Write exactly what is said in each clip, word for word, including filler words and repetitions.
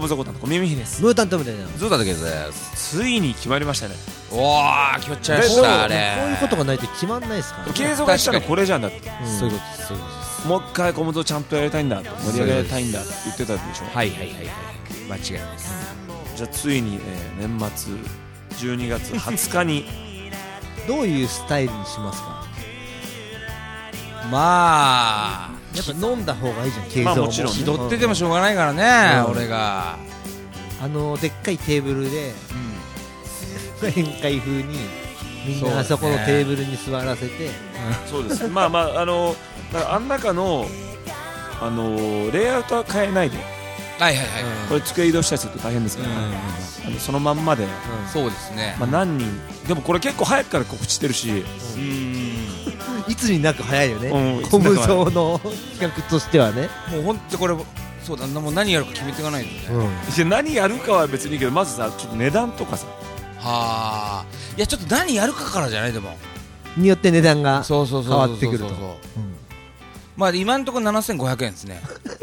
ブソコタンの小耳ひです。 ムータントムでゾウタだけです。 ついに決まりましたね。 おー決まっちゃいましたね。 こういうことがないと決まんないですからね。 継続したらこれじゃんだって、 うん、 そういうことですそういうことです。 もう一回コムドちゃんとやりたいんだと盛り上げたいんだって言ってたでしょ。 はいはいはいはい間違いないです、 うん、じゃあついに、えー、年末じゅうにがつはつかにどういうスタイルにしますか。 まあやっぱ飲んだ方がいいじゃん。継まあ続もちろんね気取っててもしょうがないからね、 うん、 俺があのでっかいテーブルで、うん、宴会風にみんなあそこのテーブルに座らせてそうですまあまああのだからあん中のあのレイアウトは変えないで、 はいはいはい、 これ机移動したりすると大変ですから、うん、あのそのまんまで、うん、 そうですね、 まあ、何人でもこれ結構早くから告知してるし、うん、 いつになく早いよね、 うん、 コムゾの企画としてはね。 もう本当これそうだもう何やるか決めていかないとね、 うん、いや何やるかは別にいいけどまずさちょっと値段とかさはあいやちょっと何やるかからじゃないでもによって値段が変わってくると。 まあ今のところななせんごひゃくえんですね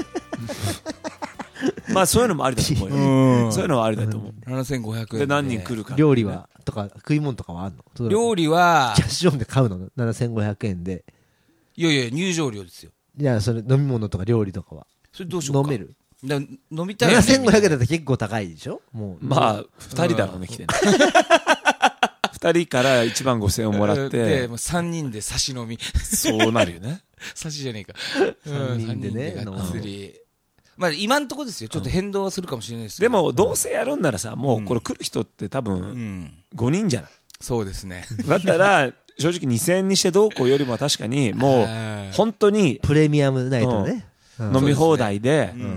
まあそういうのもありだと思うよ、うん、そういうのはありだと思う、 うん、ななせんごひゃくえんで, で何人来るか、ね、 料理はとか食い物とかはあるの。 料理はキャッシュオンで買うのななせんごひゃくえんで。 いやいや入場料ですよ。 いやそれ飲み物とか料理とかはそれどうしようか。 飲める。 だ飲みたいよね。 ななせんごひゃくえんだと結構高いでしょ。もうまあふたりだろうね来てねふたりからいちまんごせんえんをもらってでさんにんで差し飲みそうなるよね差しじゃねえかさんにんでねがっつり、まあ今んとこですよ。ちょっと変動はするかもしれないですけど、 ど、 でもどうせやるんならさもうこれ来る人って多分ごにんじゃない、 うん、そうですねだったら正直にせんえんにしてどうこうよりも確かにもう本当にプレミアムナイトね、 うん、飲み放題で、うん、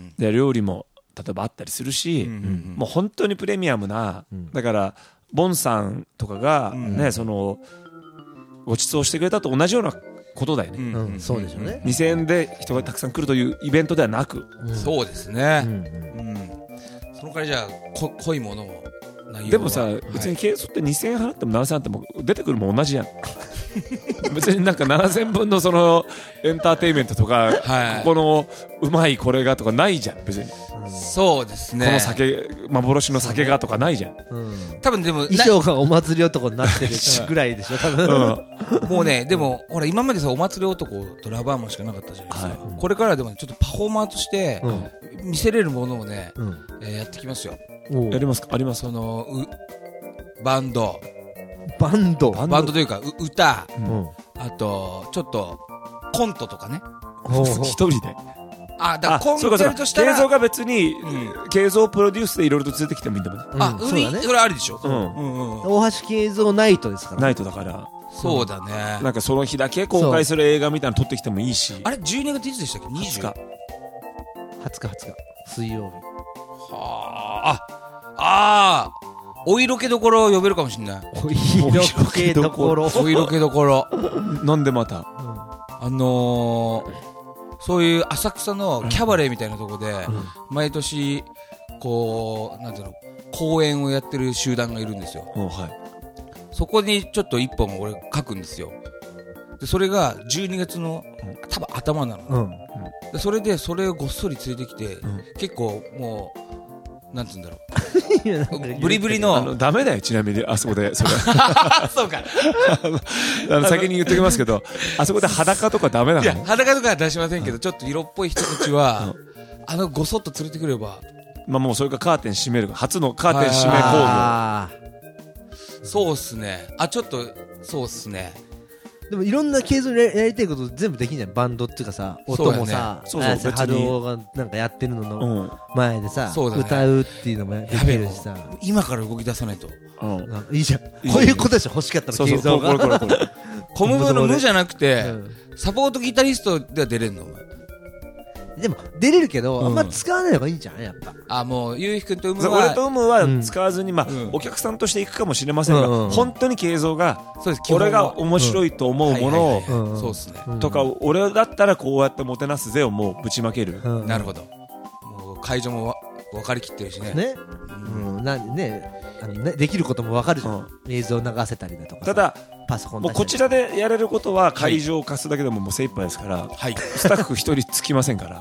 で料理も例えばあったりするし、うん、もう本当にプレミアムな、うん、だからボンさんとかがね、うん、そのご馳走してくれたと同じようなことだよね、 うんうん、そうでしょうね。 にせんえんで人がたくさん来るというイベントではなく、 うん、そうですね、うんうん、その代わりじゃあこ濃いものをでもさ、別に軽装ってにせんえん払ってもななせんえん払っても出てくるも同じやん別になんかななせんぶんのそのエンターテインメントとか、はい、ここのうまいこれがとかないじゃん別に、 うん、そうですね。 この酒幻の酒がとかないじゃん、 うん、 多分でも衣装がお祭り男になってるぐらいでしょ多分、 うん、もうねでもほら今までさお祭り男とラバーマンしかなかったじゃないですか、はい、これからでも、ね、ちょっとパフォーマーとして見せれるものをね、うんえー、やってきますよ。 やりますか。あります。 そのうバンドバンドバンドというかう歌、うん、あとちょっとコントとかね一人であだからコントやるとしたら慶三が別に慶三、うん、プロデュースでいろいろと連れてきてもいいんだもんね、 うん、あ、うん、それ、ね、それありでしょ、うんうんうん、大橋慶三ナイトですから、ね、 ナイトだからそうだね、 うん、なんかその日だけ公開する映画みたいなの撮ってきてもいいし。 あれじゅうにがついつでしたっけ。にじゅうはつかはつか水曜日はあああお色気どころ呼べるかもしれない。 お色気どころお色気どころなんでまた、うん、 あのー、そういう浅草のキャバレーみたいなとこで、うん、毎年こうなんていうの公演をやってる集団がいるんですよ、うんはい、そこにちょっと一本俺書くんですよ。でそれがじゅうにがつの多分頭なの、うん、でそれでそれをごっそり連れてきて、うん、結構もうなんつうんだろうブリブリ の, あのダメだよちなみにあそこでそれそうかあの先に言っときますけどあそこで裸とかダメなの。 いや裸とかは出しませんけど、うん、ちょっと色っぽい人たちは、うん、あのごそっと連れてくればまあもうそれかカーテン閉める初のカーテン閉め工業。そうっすね。あちょっとそうっすね。 でもいろんな継続でやりたいこと全部できんじゃん。バンドっていうかさ音もさ綾瀬はるおがなんかやってるのの前でさ、うんね、歌うっていうのもできるしさ今から動き出さないと、 うん、いいじゃんこういうことでしょ欲しかったの継続がコムブの無じゃなくて、うん、サポートギタリストでは出れんのお前。 でも出れるけど、うん、あんま使わないのがいいんじゃないやっぱ。 あもうゆうひくんとうむは俺とうむは使わずに、うん、まあ、うん、お客さんとして行くかもしれませんが、うんうん、本当に慶三が俺が面白いと思うものをそうですねとか俺だったらこうやってもてなすぜをもうぶちまける、 うん、なるほど。もう会場も分かりきってるしねね、うんうん、なんねあのねできることも分かるじゃん、うん、映像流せたりだとか。 ただパソコンもうこちらでやれることは会場を貸すだけでももう精一杯ですから、はい、スタッフ一人つきませんから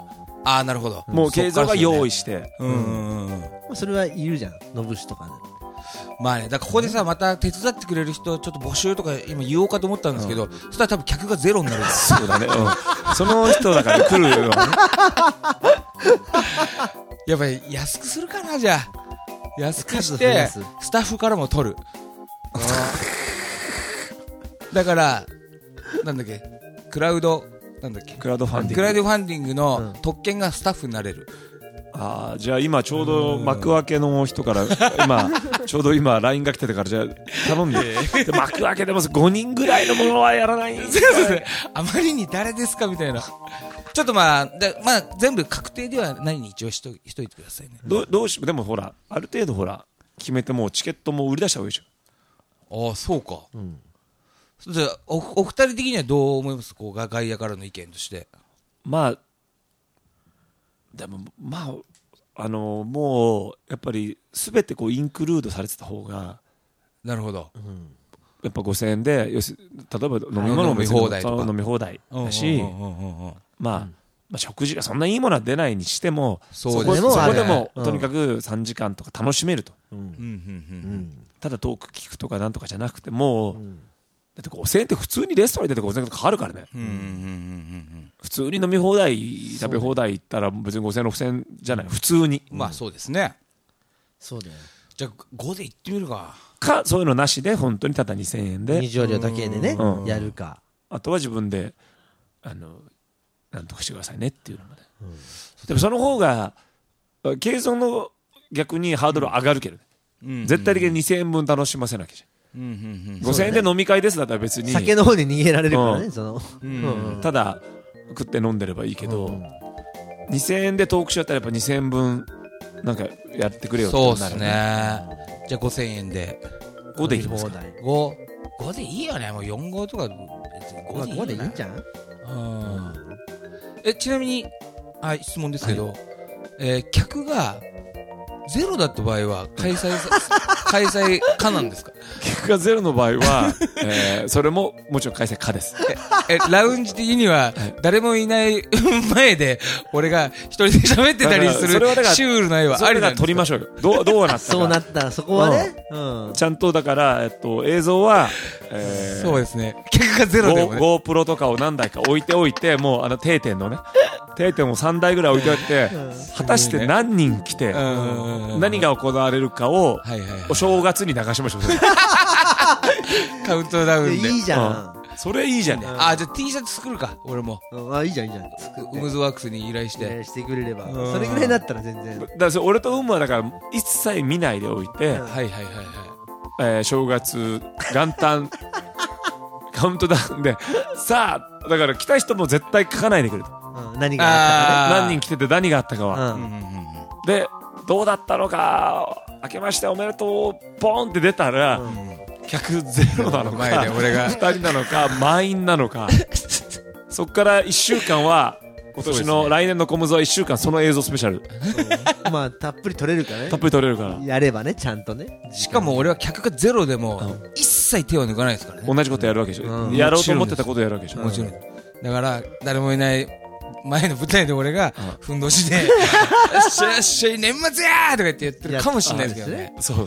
ああなるほど。 もう慶三が用意して、 うんうんうん、それはいるじゃん、のぶしとかね。 まあね、だからここでさまた手伝ってくれる人ちょっと募集とか今言おうかと思ったんですけど、うん、そしたら多分客がゼロになる。 そうだね、うん、その人だから来るよ、ね、 やっぱり安くするかな、じゃあ安くしてスタッフからも取るだからなんだっけクラウドなんだっけクラウドファンディングクラウドファンディングの特権がスタッフになれる。 ああ、じゃあ今ちょうど幕開けの人から今ちょうど今 ライン が来てたから、じゃあ頼んでで幕開けでもごにんぐらいのものはやらないんですよあまりに誰ですかみたいな。ちょっとまあで、まあ、全部確定ではないに一応しとしといてくださいね。 どどうしでもほらある程度ほら決めてもうチケットも売り出した方がいいじゃん。ああそうか、うん、じゃあ お, お二人的にはどう思います、こう外野からの意見として。 まあでもまああのもうやっぱり全てこうインクルードされてた方が。 なるほど、 うん、やっぱごせんえんでよし、例えば飲み物も飲み放題とか飲み放題だし、まあ、まあ食事がそんないいものは出ないにしても、 そうそこ、そこでもとにかくさんじかんとか楽しめると、うんうんうん、ただトーク聞くとかなんとかじゃなくてもう、うんだってごせんえんって普通にレストランに出てごせんえんとかかかるからね、うんうんうんうん、普通に飲み放題食べ放題行ったら別にごせんえんろくせんえんじゃない、普通に、 まあそうですね。 そうだよ。 じゃあごで行ってみるかか、そういうのなしで本当にただにせんえんで入場料だけでね、うん、やるか、 あとは自分であのなんとかしてくださいねっていうのまで、うん、でもその方が継続の逆にハードル上がるけどね、うん、絶対的ににせんえんぶん楽しませなきゃ、うんうんうん、ごせんえんで飲み会ですだったら別に酒の方に逃げられるからね、うん、その、 うんうん、ただ食って飲んでればいいけど、うん、にせんえんでトークショーやったらやっぱにせんえんぶんなんかやってくれよってことになるね。そうですね。じゃあごせんえんでごでいきますか。 ご、ごでいいよね。もうよん号とかごでいいよね。ごでいいんじゃん。 うん。え、ちなみにあ質問ですけど、はい、えー、客がゼロだった場合は開催開催可なんですか？ 客がゼロの場合は、えー、それももちろん開催可です。 え、えラウンジ的には誰もいない前で俺が一人で喋ってたりするシュールな絵はありなんですか？それが撮りましょうよ。どうどうなったか。 そうなったらそこはね、 うんうん、ちゃんとだからえっと映像は、 えー、そうですね。客がゼロでもね。 GoPro とかを何台か置いておいて、もうあの定点のね。定点をさんだいぐらい置いてあって、うん、果たして何人来て、うん、何が行われるかを、はいはいはい、お正月に流しましょう。 カウントダウンで。 いいじゃん。 うん、それいいじゃんね。 あ、じゃあ T シャツ作るか、俺も。 あ、いいじゃんいいじゃん。 ウムズワークスに依頼して。 依頼してくれれば。それぐらいだったら全然。 だから俺とウムはだから一切見ないでおいて、 はいはいはいはい。 えー、正月元旦カウントダウンで、さあだから来た人も絶対書かないでくれと。 うん、何があったかね、 何人来てて何があったかは、うん、でどうだったのか明けましておめでとうポンって出たら、うん、客ゼロなのか前で俺がふたりなのか満員なのかそっからいっしゅうかんは今年の、ね、来年のコムズはいっしゅうかんその映像スペシャルまあたっぷり撮れるからねたっぷり撮れるからやればねちゃんとね。 しかも俺は客がゼロでも、うん、一切手を抜かないですからね。 同じことやるわけでしょ、うん、やろうと思ってたことやるわけでしょ。 もちろんだから誰もいない前の舞台で俺がふんどしでよっしゃよっしゃ年末やーとか言ってやってるかもしれないですけどね。 そう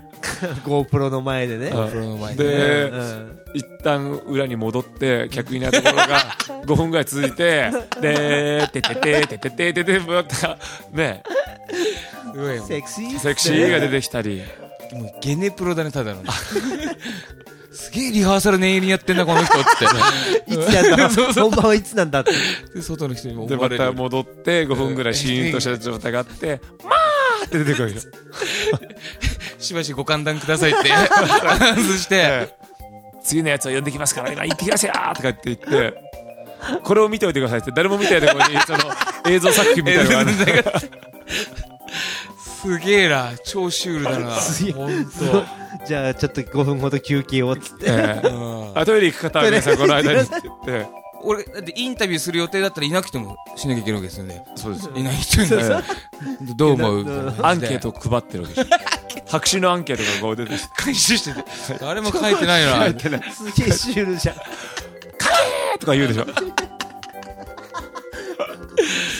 GoPro の前でね。 GoPro の前でで、うん、一旦裏に戻って客いないところがごふんぐらい続いてでててててててててねセクシーセクシーが出てきたりもうゲネプロだねただのすげえリハーサル念入りにやってんなこの人っていつやった本番はいつなんだってで外の人にもでまた戻ってごふんぐらいシーンとした状態があってまーって出てくるよしばしご歓談くださいってアナウンスして次のやつを呼んできますから今行ってきますよとか言って言ってこれを見ておいてくださいって誰も見てないところにその映像作品みたいなのがあるすげえな超シュールだな本当じゃあちょっとごふんほど休憩をっつって、 えーうん、あトイレ行く方は皆さんこの間にって言って俺だってインタビューする予定だったらいなくてもしなきゃいけないわけですよね。 そうですいない人に、ね、どう思うアンケートを配ってるわけです白紙のアンケートがこう出て回収してて誰も書いてないな書いてないすげえシュールじゃん書けーとか言うでしょす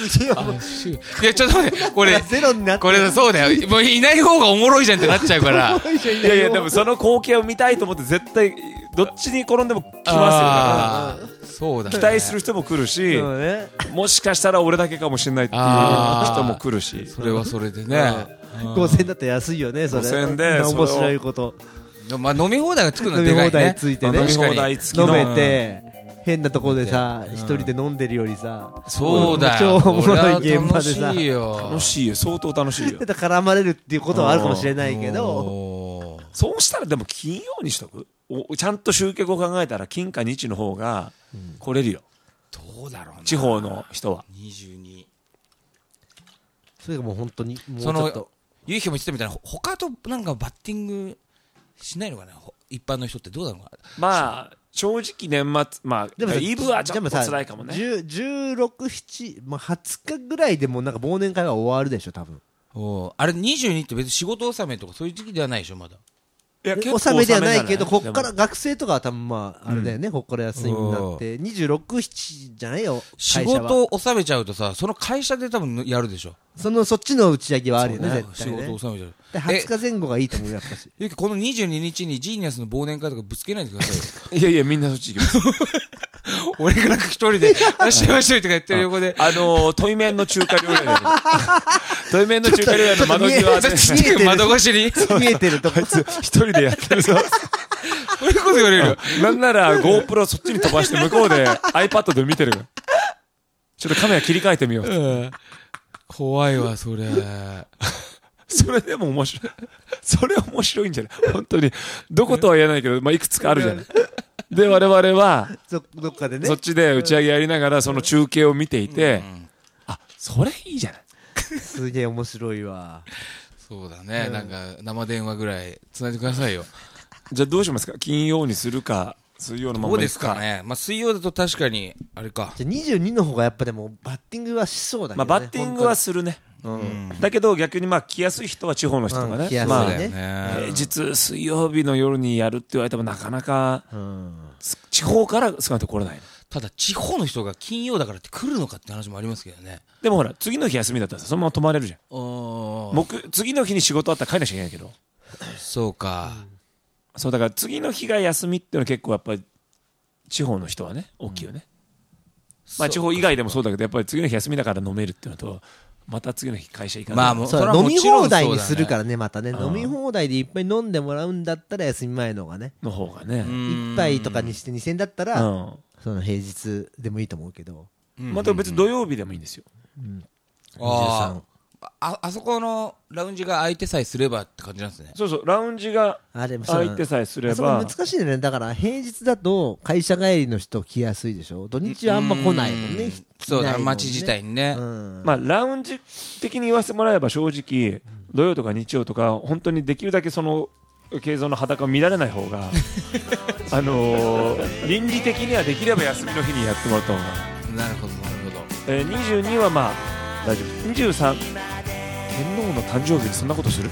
いやちょっと待ってこれゼロになってこれそうだよもういない方がおもろいじゃんってなっちゃうからいやいやでもその光景を見たいと思って絶対どっちに転んでも来ますよあそうだ、ね、 期待する人も来るし、ね、もしかしたら俺だけかもしれないっていう人も来るしそれはそれでねごせんえんだったら安いよねそれごせんえんで面白いことまあ飲み放題がつくのはでかいね飲み放題ついてね飲み放題付きの飲めて変なところでさ一人で飲んでるよりさそうだよ超おもろい現場でさ楽しいよ楽しいよ相当楽しいよ絡まれるっていうことはあるかもしれないけどそうしたらでも金曜にしとくちゃんと集客を考えたら金か日の方が来れるよ、 うん、どうだろうな地方の人はにじゅうにそれがもう本当にもうちょっととゆうひも言ってたみたいな他となんかバッティングしないのかな一般の人ってどうだろうかなまあ正直年末まあでもイブはちょっと辛いかもねじゅうろく、しち、まあ、はつかぐらいでもなんか忘年会は終わるでしょ多分おあれにじゅうにって別に仕事納めとかそういう時期ではないでしょまだいや納めではないけどこっから学生とかは多分まああれだよね、うん、こっから休みになってにじゅうろく、しちじゃないよ仕事を納めちゃうとさその会社で多分やるでしょそのそっちの打ち上げはあるよねね絶対ね仕事を納めちゃうではつかぜん後がいいと思うやっぱしゆうきこのにじゅうににちにジーニアスの忘年会とかぶつけないでくださいよいやいやみんなそっち行きます俺がなんか一人で「あしましょい」とか言ってる横であのー、対面の中華料理屋で対面の中華料理屋の窓際で窓越しに見えてるとこ一人でやってるぞそういうこと言われるよなんなら GoPro そっちに飛ばして向こうで iPad で見てるちょっとカメラ切り替えてみよう、うん、 怖いわそれそれでも面白いそれ面白いんじゃない本当にどことは言えないけど、まあ、いくつかあるじゃないで我々はそどっかでねそっちで打ち上げやりながらその中継を見ていて、うん、あそれいいじゃないすげえ面白いわそうだね、うん、なんか生電話ぐらいつないでくださいよじゃあどうしますか金曜にするか水曜のままどうですかね、まあ、水曜だと確かにあれかじゃあにじゅうにの方がやっぱでもバッティングはしそうだけどね、 まあ、バッティングはするねうん、だけど逆にまあ来やすい人は地方の人がね、 うん、 まあ、 ね平日水曜日の夜にやるって言われてもなかなか、うん、地方から少なくとも来れない。 ただ地方の人が金曜だからって来るのかって話もありますけどね。 でもほら次の日休みだったらそのまま泊まれるじゃん。僕次の日に仕事あったら帰らなきゃいけないけど。 そうか、うん、 そうだから次の日が休みっていうのは結構やっぱり地方の人はね大きいよね、うん、まあ地方以外でもそうだけどやっぱり次の日休みだから飲めるっていうのとまた次の日会社行かない、 まあ、もうそれは飲み放題にするからねまたね飲み放題でいっぱい飲んでもらうんだったら休み前の方がねの方がね一杯とかにしてにせんえんだったら、うん、その平日でもいいと思うけど、 うん、また別に土曜日でもいいんですよ、うん、 あああそこのラウンジが空いてさえすればって感じなんですね。 そうそうラウンジが空いてさえすれば。あそこ難しいね。だから平日だと会社帰りの人来やすいでしょ。土日はあんま来ないもんね。 そうだ、街自体にね、うん、 まあラウンジ的に言わせてもらえば正直土曜とか日曜とか本当にできるだけその経像の裸を見られない方があのー、倫理的にはできれば休みの日にやってもらった方が。 なるほどなるほど。 えー、にじゅうにはまあ大丈夫。にじゅうさん天皇の誕生日にそんなことする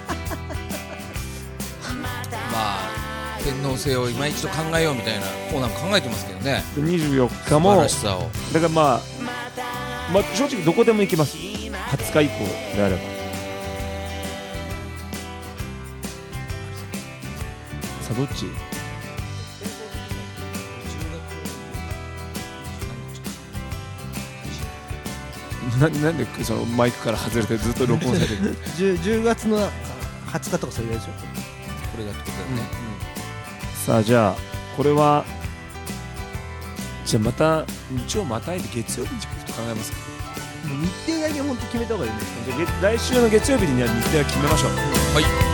まあ天皇制を今一度考えようみたいなコーナーも考えてますけどね。 にじゅうよっかもだからまあ、まあ、正直どこでも行きます。はつか以降であれば。さあどっちな, なんでそのマイクから外れてずっと録音されてる 10, じゅうがつのはつかとかそれでしょ。これがってことだよね、うんうん、 さあじゃあこれはじゃあまた日曜またいで月曜日にちょっと考えますか。 もう日程だけ本当決めた方がいいんですね。 じゃあ来週の月曜日には日程は決めましょう。 はい。